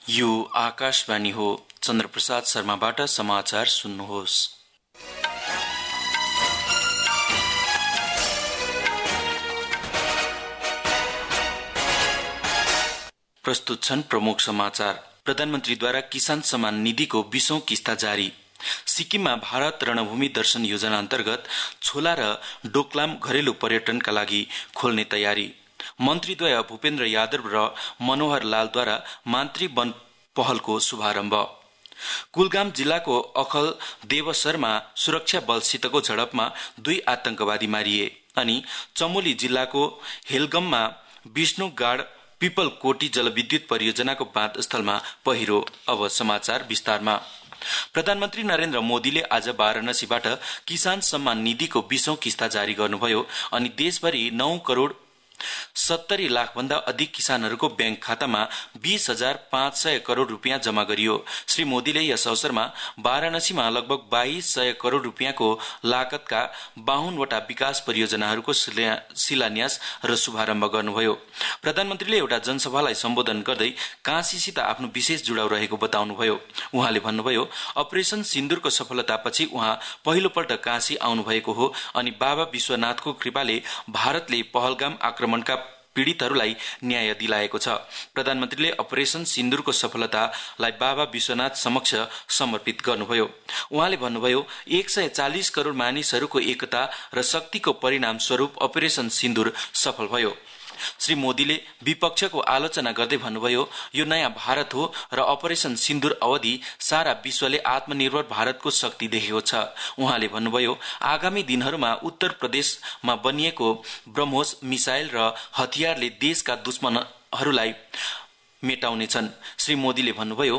यो आकाशवाणी हो। चन्द्रप्रसाद शर्माबाट समाचार सुन्नुहोस्। प्रस्तुत छन् प्रमुख समाचार। प्रधानमन्त्रीद्वारा किसान सम्मान निधिको 20औं किस्ता जारी। सिक्किममा भारत रणभूमि दर्शन योजना अन्तर्गत छोला र डोक्लाम घरेलु पर्यटनका लागि खोल्ने तयारी। मन्त्रीद्वय भूपेन्द्र यादव र मनोहर लालद्वारा मातृ वन पहलको शुभारम्भ। कुलगाम जिल्लाको अखल देवसरमा सुरक्षा बलसितको झडपमा 2 आतंकवादी मारिए। अनि चमोली जिल्लाको हेलगममा विष्णुगाड पिपलकोटी जलविद्युत परियोजनाको बाँध स्थलमा पहिरो। अब समाचार विस्तारमा। प्रधानमन्त्री नरेन्द्र मोदीले आज वाराणसीबाट किसान सम्मान निधिको 20औं किस्ता जारी गर्नुभयो अनि देशभरि 9 करोड़ 70 लाख भन्दा अधिक किसानहरूको ब्याङ्क खातामा 20,500 करोड़ रुपियाँ जम्मा गरियो। श्री मोदीले यस अवसरमा वाराणसीमा लगभग 2200 करोड़ रुपियाँको लागतका 52 वटा विकास परियोजनाहरूको शिलान्यास र शुभारम्भ गर्नुभयो। प्रधानमन्त्रीले एउटा जनसभालाई सम्बोधन गर्दै काशीसित आफ्नो विशेष जुडाउ रहेको बताउनुभयो। उहाँले भन्नुभयो, अपरेशन सिन्दूरको सफलतापछि उहाँ पहिलोपल्ट काशी आउनुभएको हो अनि बाबा विश्वनाथको कृपाले भारतले पहलगाम आक्रमणका पीड़ितहरूलाई न्याय दिलाएको छ। प्रधानमन्त्रीले अपरेशन सिन्दूरको सफलतालाई बाबा विश्वनाथ समक्ष समर्पित गर्नुभयो। उहाँले भन्नुभयो, 140 करोड़ मानिसहरूको एकता र शक्तिको परिणाम स्वरूप अपरेशन सिन्दूर सफल भयो। श्री मोदीले विपक्षको आलोचना गर्दै भन्नुभयो, यो नयाँ भारत हो र अपरेशन सिन्दूर अवधि सारा विश्वले आत्मनिर्भर भारतको शक्ति देखेको छ। उहाँले भन्नुभयो, आगामी दिनहरूमा उत्तर प्रदेशमा बनिएको ब्रह्मोस मिसाइल र हतियारले देशका दुश्मनहरूलाई मेटाउनेछन्। श्री मोदीले भन्नुभयो,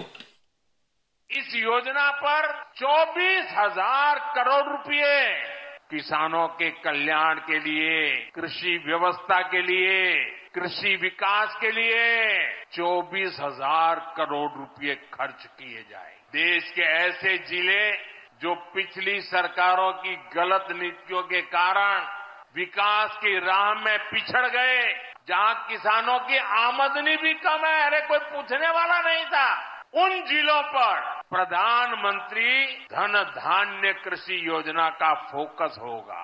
इस योजना पर 24,000 करोड़ रुपए किसानों के कल्याण के लिए, कृषि व्यवस्था के लिए, कृषि विकास के लिए 24,000 करोड़ रुपए खर्च किए जाए। देश के ऐसे जिले जो पिछली सरकारों की गलत नीतियों के कारण विकास की राह में पिछड़ गए, जहां किसानों की आमदनी भी कम है, अरे कोई पूछने वाला नहीं था, उन जिलों पर प्रधानमंत्री धन धान्य कृषि योजना का फोकस होगा।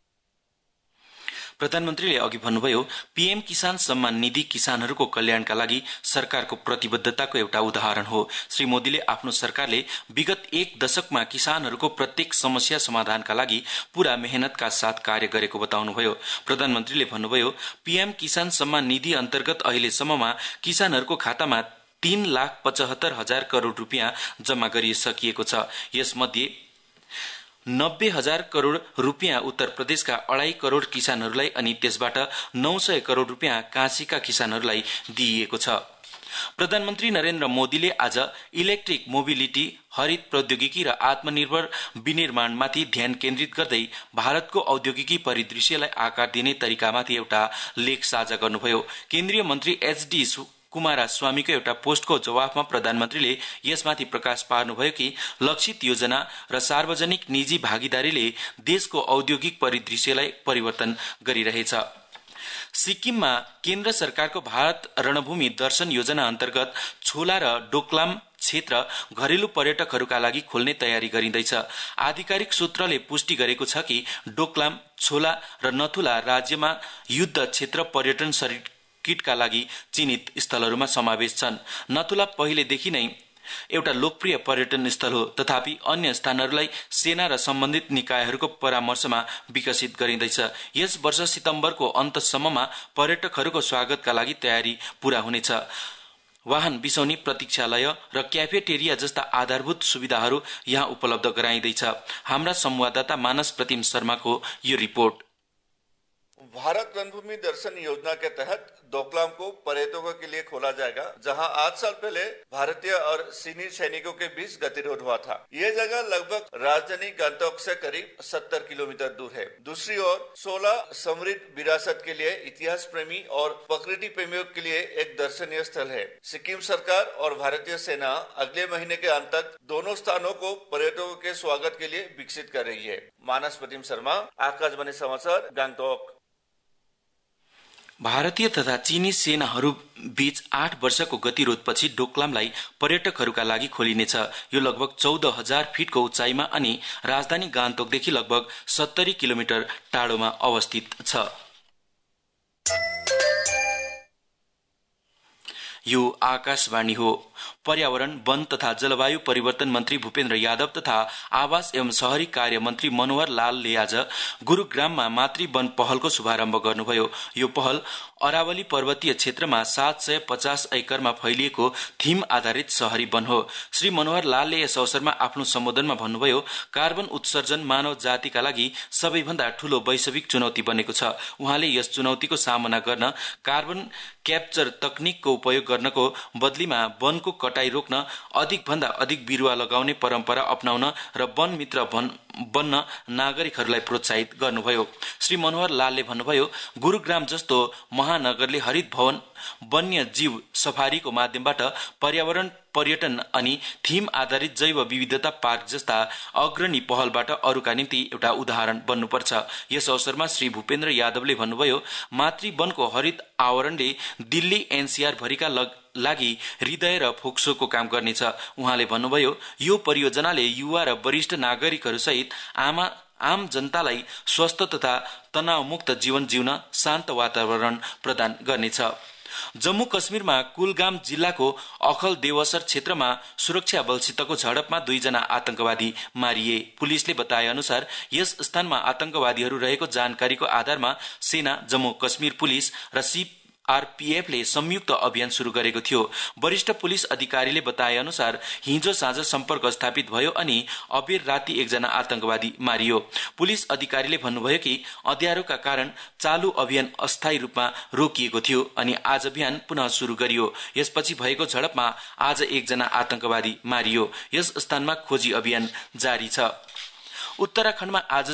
प्रधानमन्त्रीले अघि भन्नुभयो, पीएम किसान सम्मान निधि किसानहरूको कल्याणका लागि सरकारको प्रतिबद्धताको एउटा उदाहरण हो। श्री मोदीले आफ्नो सरकारले विगत 1 दशकमा किसानहरूको प्रत्येक समस्या समाधानका लागि पूरा मेहनतका साथ कार्य गरेको बताउनुभयो। प्रधानमन्त्रीले भन्नुभयो, पीएम किसान सम्मान निधि अन्तर्गत अहिलेसम्ममा किसानहरूको खातामा 3,75,000 करोड़ रुपियाँ जम्मा गरिसकिएको छ। यसमध्ये 90,000 करोड़ रुपियाँ उत्तर प्रदेशका 2.5 करोड़ किसानहरूलाई अनि त्यसबाट 900 करोड़ रुपियाँ काशीका किसानहरूलाई दिइएको छ। प्रधानमन्त्री नरेन्द्र मोदीले आज इलेक्ट्रिक मोबिलिटी, हरित प्रौद्योगिकी र आत्मनिर्भर विनिर्माणमाथि ध्यान केन्द्रित गर्दै भारतको औद्योगिकी परिदृश्यलाई आकार दिने तरिकामाथि एउटा लेख साझा गर्नुभयो। केन्द्रीय मन्त्री एचडी कुमारा स्वामीको एउटा पोस्टको जवाफमा प्रधानमन्त्रीले यसमाथि प्रकाश पार्नुभयो कि लक्षित योजना र सार्वजनिक निजी भागीदारीले देशको औद्योगिक परिदृश्यलाई परिवर्तन गरिरहेछ। सिक्किममा केन्द्र सरकारको भारत रणभूमि दर्शन योजना अन्तर्गत छोला र डोक्लाम क्षेत्र घरेलु पर्यटकहरूका लागि खोल्ने तयारी गरिँदैछ। आधिकारिक सूत्रले पुष्टि गरेको छ कि डोक्लाम, छोला र नथुला राज्यमा युद्ध क्षेत्र पर्यटन सर्किटका लागि चिनित स्थलहरूमा समावेश छन्। नथुला पहिलेदेखि नै एउटा लोकप्रिय पर्यटन स्थल हो, तथापि अन्य स्थानहरूलाई सेना र सम्बन्धित निकायहरूको परामर्शमा विकसित गरिँदैछ। यस वर्ष सितम्बरको अन्तसम्ममा पर्यटकहरूको स्वागतका लागि तयारी पूरा हुनेछ। वाहन बिसौनी, प्रतीक्षालय र क्याफेटेरिया जस्ता आधारभूत सुविधाहरू यहाँ उपलब्ध गराइँदैछ। हाम्रा संवाददाता मानस प्रतिम शर्माको यो रिपोर्ट। भारत रणभूमि दर्शन योजना के तहत डोकलाम को पर्यटकों के लिए खोला जाएगा, जहां 8 साल पहले भारतीय और चीनी सैनिकों के बीच गतिरोध हुआ था। ये जगह लगभग राजधानी गंगटोक से करीब 70 किलोमीटर दूर है। दूसरी ओर 16 समृद्ध विरासत के लिए, इतिहास प्रेमी और प्रकृति प्रेमियों के लिए एक दर्शनीय स्थल है। सिक्किम सरकार और भारतीय सेना अगले महीने के अंत तक दोनों स्थानों को पर्यटकों के स्वागत के लिए विकसित कर रही है। मानस प्रतिम शर्मा, आकाशवाणी समाचार, गंगटोक। भारतीय तथा चीनी सेनाहरू बीच 8 वर्षको गतिरोधपछि डोकलामलाई पर्यटकहरूका लागि खोलिनेछ। यो लगभग 14,000 फिटको उचाइमा अनि राजधानी गान्तोकदेखि लगभग 70 किलोमिटर टाढोमा अवस्थित छ। यो आकाशवाणी हो। पर्यावरण, वन तथा जलवायु परिवर्तन मन्त्री भूपेन्द्र यादव तथा आवास एवं शहरी कार्य मन्त्री मनोहर लालले आज गुरूग्राममा मातृ वन पहलको शुभारम्भ गर्नुभयो। यो पहल अरावली पर्वतीय क्षेत्रमा 750 एकरमा फैलिएको थीम आधारित शहरी वन हो। श्री मनोहर लालले यस अवसरमा आफ्नो सम्बोधनमा भन्नुभयो, कार्बन उत्सर्जन मानव जातिका लागि सबैभन्दा ठूलो वैश्विक चुनौती बनेको छ। उहाँले यस चुनौतीको सामना गर्न कार्बन क्याप्चर तकनिकको उपयोग गर्नको बदलीमा वनको कटाई रोक्न अधिक भन्दा अधिक बिरुवा लगाउने परम्परा अपनाउन र वन मित्र बन्न नागरिकहरूलाई प्रोत्साहित गर्नुभयो। श्री मनोहर लालले भन्नुभयो, गुरूग्राम जस्तो महानगरले हरित भवन, वन्य जीव सफारीको माध्यमबाट पर्यावरण पर्यटन अनि थीम आधारित जैव विविधता पार्क जस्ता अग्रणी पहलबाट अरूका निम्ति एउटा उदाहरण बन्नुपर्छ। यस अवसरमा श्री भूपेन्द्र यादवले भन्नुभयो, मातृ वनको हरित आवरणले दिल्ली एनसीआर भरिका लागि हृदय र फोक्सोको काम गर्नेछ। उहाँले भन्नुभयो, यो परियोजनाले युवा र वरिष्ठ नागरिकहरू सहित आम जनतालाई स्वस्थ तथा तनावमुक्त जीवन जिउन शान्त वातावरण प्रदान गर्नेछ। जम्मू कश्मीरमा कुलगाम जिल्लाको अखल देवसर क्षेत्रमा सुरक्षा बलसितको झडपमा 2 जना आतंकवादी मारिए। पुलिसले बताए अनुसार यस स्थानमा आतंकवादीहरू रहेको जानकारीको आधारमा सेना, जम्मू कश्मीर पुलिस र सीआरपीएफले संयुक्त अभियान शुरू गरेको थियो। वरिष्ठ पुलिस अधिकारीले बताए अनुसार हिजो साँझ सम्पर्क स्थापित भयो अनि अबेर राति 1 जना आतंकवादी मारियो। पुलिस अधिकारीले भन्नुभयो कि अँध्यारोका कारण चालू अभियान अस्थायी रूपमा रोकिएको थियो अनि आज अभियान पुनः शुरू गरियो। यसपछि भएको झडपमा आज 1 जना आतंकवादी मारियो। यस स्थानमा खोजी अभियान जारी छ। उत्तराखण्डमा आज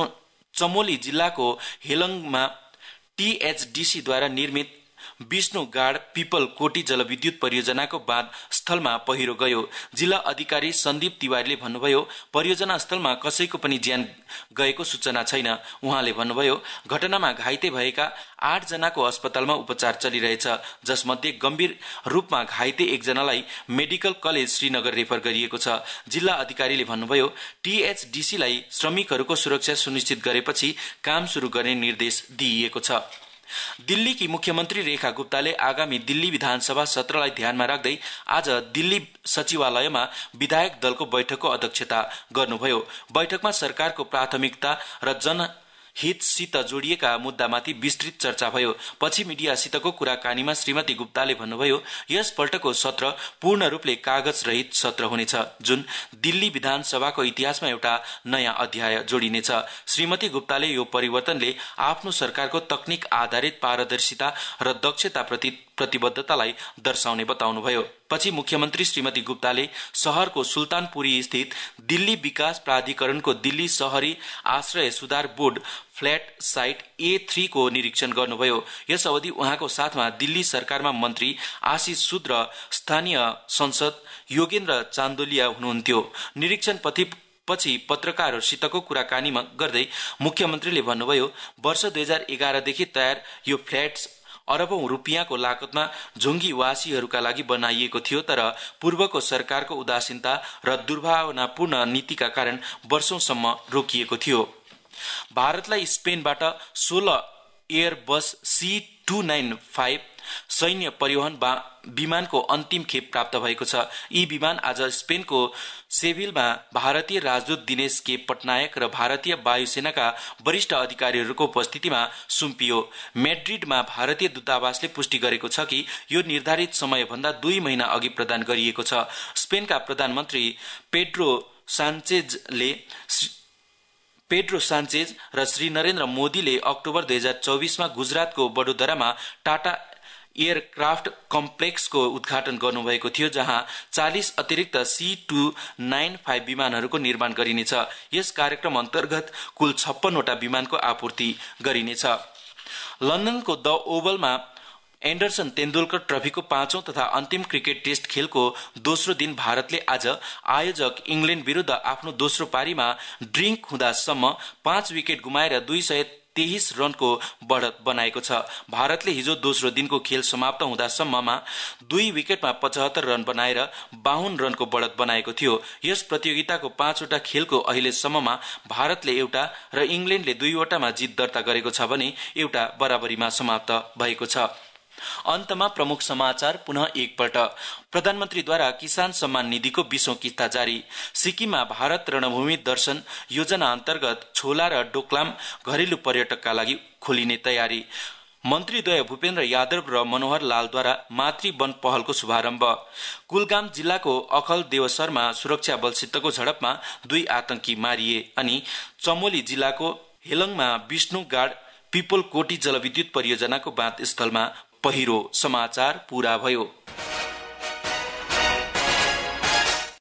चमोली जिल्लाको हेलङमा टीएचडीसीद्वारा निर्मित विष्णुगाड पिपल कोटी जलविद्युत परियोजनाको बाँध स्थलमा पहिरो गयो। जिल्ला अधिकारी सन्दीप तिवारीले भन्नुभयो, परियोजना स्थलमा कसैको पनि ज्यान गएको सूचना छैन। उहाँले भन्नुभयो, घटनामा घाइते भएका 8 जनाको अस्पतालमा उपचार चलिरहेछ, जसमध्ये गम्भीर रूपमा घाइते 1 जनालाई मेडिकल कलेज श्रीनगर रेफर गरिएको छ। जिल्ला अधिकारीले भन्नुभयो, टीएचडीसीलाई श्रमिकहरूको सुरक्षा सुनिश्चित गरेपछि काम शुरू गर्ने निर्देश दिइएको छ। दिल्लीकी मुख्यमन्त्री रेखा गुप्ताले आगामी दिल्ली विधानसभा सत्रलाई ध्यानमा राख्दै आज दिल्ली सचिवालयमा विधायक दलको बैठकको अध्यक्षता गर्नुभयो। बैठकमा सरकारको प्राथमिकता र जनहितसित जोडिएका मुद्दामाथि विस्तृत चर्चा भयो। पछि मिडियासितको कुराकानीमा श्रीमती गुप्ताले भन्नुभयो, यस पल्टको सत्र पूर्ण रूपले कागज रहित सत्र हुनेछ, जुन दिल्ली विधानसभाको इतिहासमा एउटा नयाँ अध्याय जोडिनेछ। श्रीमती गुप्ताले यो परिवर्तनले आफ्नो सरकारको तकनिक आधारित पारदर्शिता र दक्षताप्रति प्रतिबद्धतालाई दर्शाउने बताउनुभयो। पछि मुख्यमन्त्री श्रीमती गुप्ताले शहरको सुल्तानपुरी स्थित दिल्ली विकास प्राधिकरणको दिल्ली शहरी आश्रय सुधार बोर्ड फ्ल्याट साइट A3 को निरीक्षण गर्नुभयो। यस अवधि उहाँको साथमा दिल्ली सरकारमा मन्त्री आशिष सुद र स्थानीय सांसद योगेन्द्र चान्दोलिया हुनुहुन्थ्यो। निरीक्षण पछि पत्रकारहरूसितको कुराकानीमा गर्दै मुख्यमन्त्रीले भन्नुभयो, वर्ष 2011 देखि तयार यो फ्ल्याट अरबौं रुपियाँको लागतमा झुंगीवासीहरूका लागि बनाइएको थियो, तर पूर्वको सरकारको उदासीनता र दुर्भावनापूर्ण नीतिका कारण वर्षौंसम्म रोकिएको थियो। भारतलाई स्पेनबाट 16 एयरबस C295 सैन्य परिवहन विमानको अन्तिम खेप प्राप्त भएको छ। यी विमान आज स्पेनको सेभिलमा भारतीय राजदूत दिनेश के पटनायक र भारतीय वायुसेनाका वरिष्ठ अधिकारीहरूको उपस्थितिमा सुम्पियो। मैड्रिडमा भारतीय दूतावासले पुष्टि गरेको छ कि यो निर्धारित समयभन्दा 2 महिना अघि प्रदान गरिएको छ। स्पेनका प्रधानमन्त्री पेड्रो सान्चेज र श्री नरेन्द्र मोदीले अक्टोबर 2024 मा गुजरातको वडोदरामा टाटा एयरक्राफ्ट कम्प्लेक्सको उद्घाटन गर्नुभएको थियो, जहाँ 40 अतिरिक्त C295 विमानहरूको निर्माण गरिनेछ। यस कार्यक्रम अन्तर्गत कुल 56 वटा विमानको आपूर्ति गरिनेछ। लन्डनको द ओभलमा एन्डरसन तेन्दुलकर ट्रफीको 5औं तथा अन्तिम क्रिकेट टेस्ट खेलको दोस्रो दिन भारतले आज आयोजक इंग्ल्याण्ड विरुद्ध आफ्नो दोस्रो पारीमा ड्रिङ्क हुँदासम्म 5 विकेट गुमाएर 23 रनको बढत बनाएको छ। भारतले हिजो दोस्रो दिनको खेल समाप्त हुँदासम्ममा 2 विकेटमा 75 रन बनाएर 52 रनको बढत बनाएको थियो। यस प्रतियोगिताको 5 वटा खेलको अहिलेसम्ममा भारतले एउटा र इंग्ल्याण्डले 2 वटामा जित दर्ता गरेको छ भने एउटा बराबरीमा समाप्त भएको छ। अन्तमा प्रमुख समाचार पुनः एकपल्ट। प्रधानमन्त्रीद्वारा किसान सम्मान निधिको 20औं किस्ता जारी। सिक्किममा भारत रणभूमि दर्शन योजना अन्तर्गत छोला र डोक्लाम घरेलु पर्यटकका लागि खोलिने तयारी। मन्त्रीद्वय भूपेन्द्र यादव र मनोहर लालद्वारा मातृ वन पहलको शुभारम्भ। कुलगाम जिल्लाको अखल देवसरमा सुरक्षा बलसितको झडपमा 2 आतंकी मारिए। अनि चमोली जिल्लाको हेलङमा विष्णुगाड पिपलकोटी जलविद्युत परियोजनाको बाँध स्थलमा पहिरो। समाचार पूरा भयो।